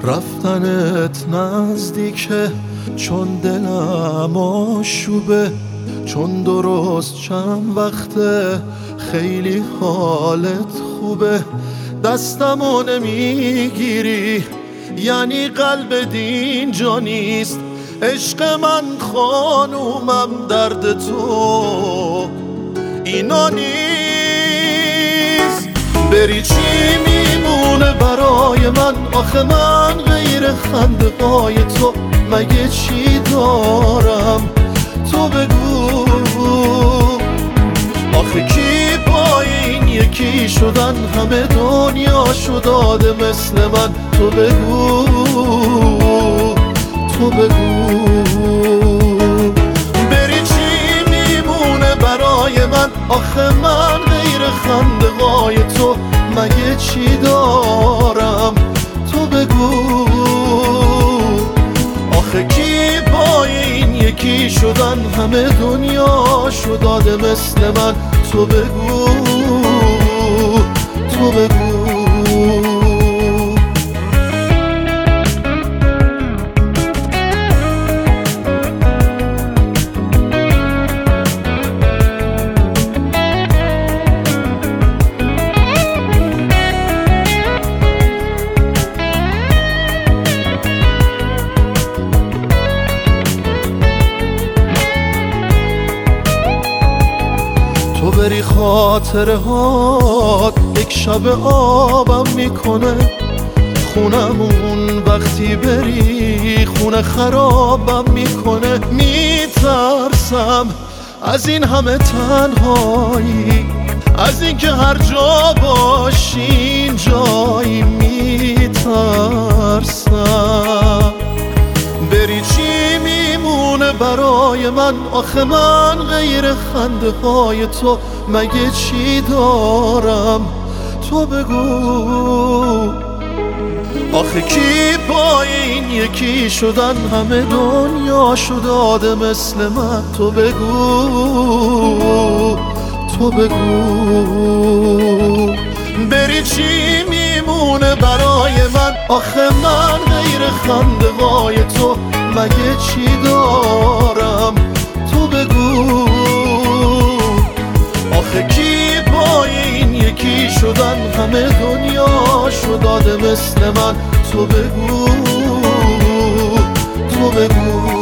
رفتنت نزدیکه چون دلم آشوبه، چون درست چند وقته خیلی حالت خوبه. دستمو نمیگیری یعنی قلب دینجا نیست. عشق من خانومم درد تو اینا نیست. بری چی میمونه برای من؟ آخه من غیر خنده های تو مگه چی دارم؟ تو بگو آخه کی پای این یکی شدن همه دنیاشو داده مثل من؟ تو بگو تو بگو بری چی میمونه برای من؟ آخه من غیر خنده های تو مگه چی دارم؟ تو بگو آخه کی پای این یکی شدن همه دنیاشو داده مثل من؟ تو بگو تو بگو. تو بری خاطره هات یک شب آبم میکنه. خونمون وقتی بری خونه خرابم میکنه. میترسم از این همه تنهایی، از این که هر جا باشین جایی. میترسم بری چی میمونه برای من؟ آخه من غیر خنده های تو مگه چی دارم؟ تو بگو آخه کی پای این یکی شدن همه دنیاشو داده مثل من؟ تو بگو تو بگو بری چی میمونه برای من؟ آخه من غیر خنده های تو مگه چی دارم؟ تو بگو آخه کی پای این یکی شدن همه دنیاشو داده مثل من؟ تو بگو تو بگو.